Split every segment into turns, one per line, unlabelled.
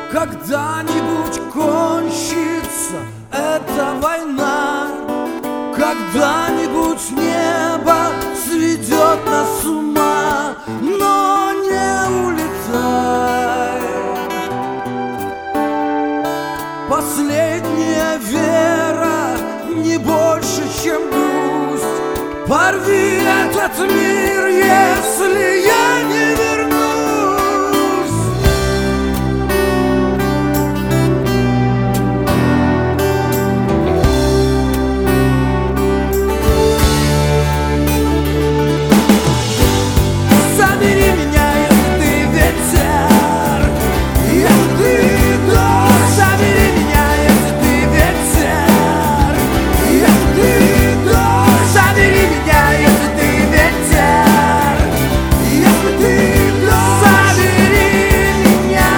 Когда-нибудь кончится эта война, когда-нибудь небо сведет нас с ума, но не улетай. Последняя вера не больше, чем грусть. Порви этот мир, если я не вернусь. Забери меня, если ты ветер, если ты дождь. Забери меня, если ты ветер, если ты дождь. Забери меня, если ты ветер, если ты дождь. Забери меня,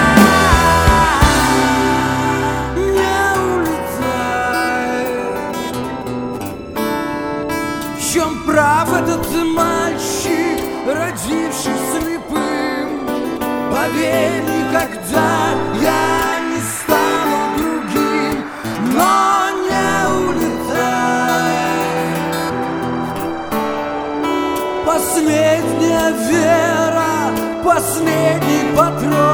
не улетай. В чем прав этот мальчик, родившись слепым? Поверь, никогда я не стану другим, но не улетай. Последняя вера, последний патрон.